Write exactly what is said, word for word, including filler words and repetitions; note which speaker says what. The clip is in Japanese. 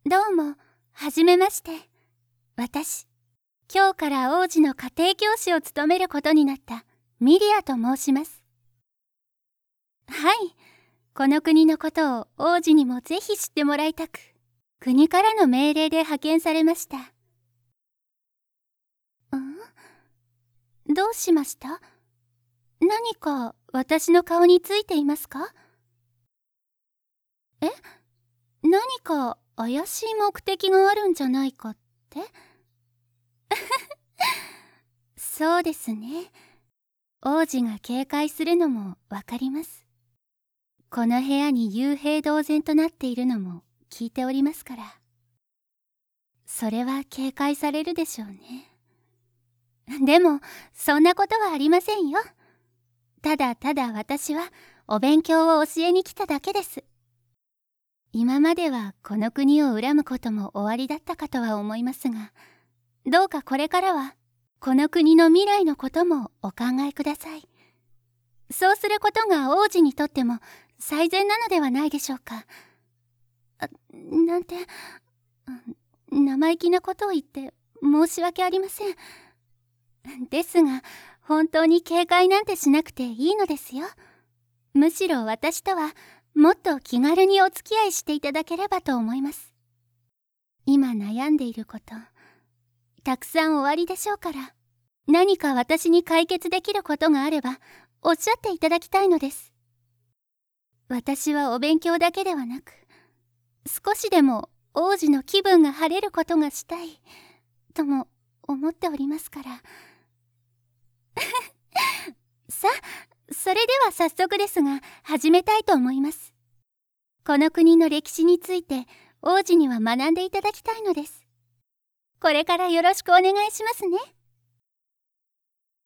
Speaker 1: どうも、はじめまして。私、今日から王子の家庭教師を務めることになったミリアと申します。はい、この国のことを王子にもぜひ知ってもらいたく、国からの命令で派遣されました。ん？どうしました？何か私の顔についていますか？え？何か怪しい目的があるんじゃないかって？そうですね。王子が警戒するのもわかります。この部屋に幽閉同然となっているのも聞いておりますから。それは警戒されるでしょうね。でも、そんなことはありませんよ。ただただ私はお勉強を教えに来ただけです。今まではこの国を恨むことも終わりだったかとは思いますが、どうかこれからはこの国の未来のこともお考えください。そうすることが王子にとっても最善なのではないでしょうか。あ、なんて、生意気なことを言って申し訳ありません。ですが、本当に警戒なんてしなくていいのですよ。むしろ私とはもっと気軽にお付き合いしていただければと思います。今悩んでいること、たくさんおありでしょうから、何か私に解決できることがあれば、おっしゃっていただきたいのです。私はお勉強だけではなく、少しでも王子の気分が晴れることがしたい、とも思っておりますから。さあ、それでは早速ですが、始めたいと思います。この国の歴史について、王子には学んでいただきたいのです。これからよろしくお願いしますね。